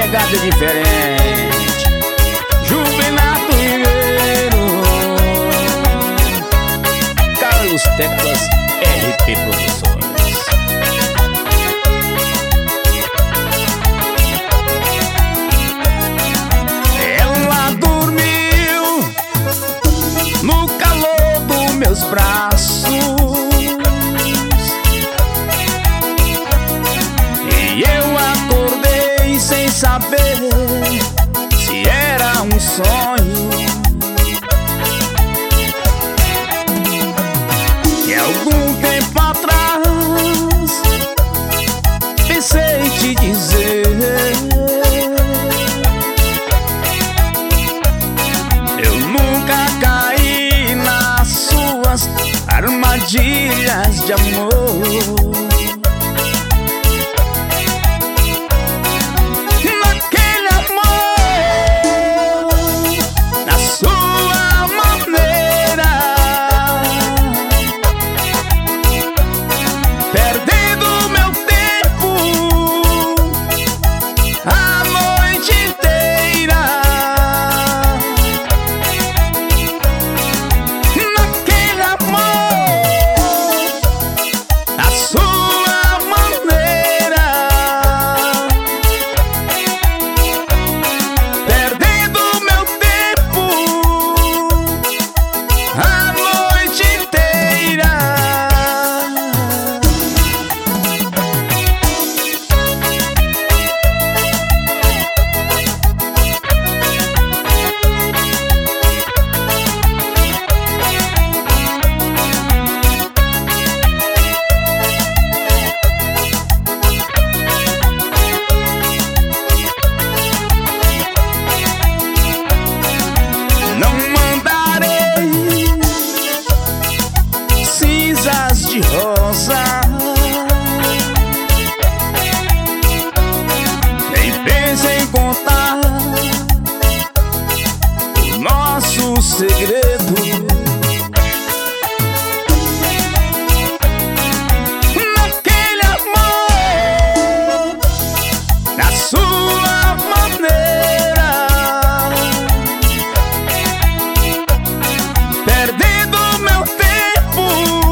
pegada diferente. Juvenato Ribeiro, Carlos Teclas, RP Produções. Ela dormiu no calor dos meus braços e eu acordei sem saber se era um sonho. E algum tempo atrás pensei em te dizer: eu nunca caí nas suas armadilhas de amor. De rosa, nem pensei em contar o nosso segredo. Naquele amor, na sua maneira, perdendo meu tempo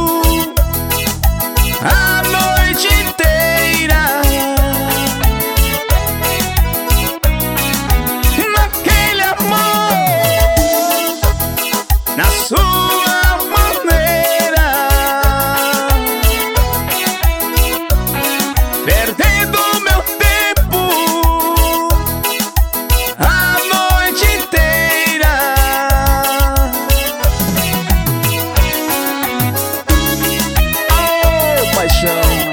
a noite inteira. Naquele amor, na sua maneira, perdendo meu tempo a noite inteira. Oh, paixão.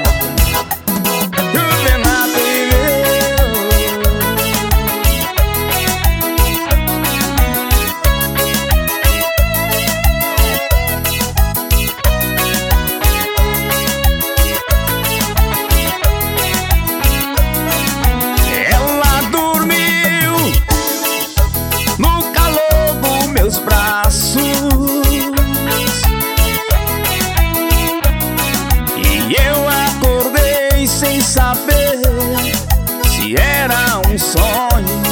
Ela dormiu no calor dos meus braços e eu acordei sem saber se era um sonho.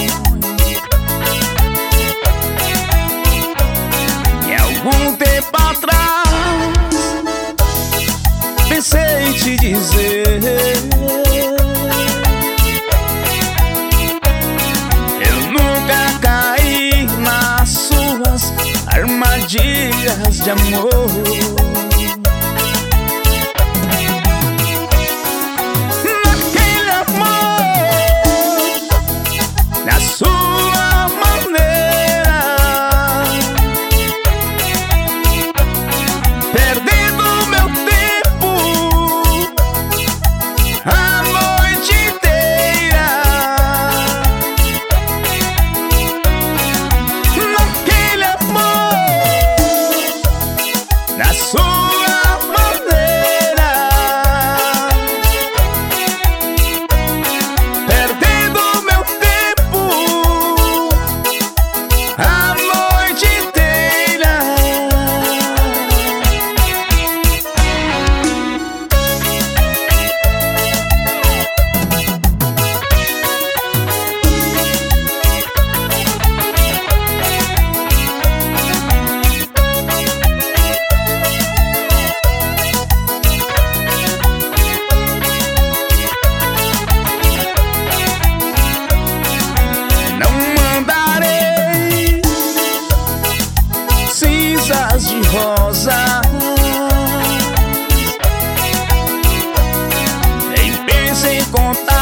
E algum tempo atrás pensei em te dizer: eu nunca caí nas suas armadilhas de amor. Na sua maneira, perdendo meu tempo a noite inteira. Naquele amor, na sua maneira, perdendo meu tempo a noite inteira. rosa. Nem pense em contar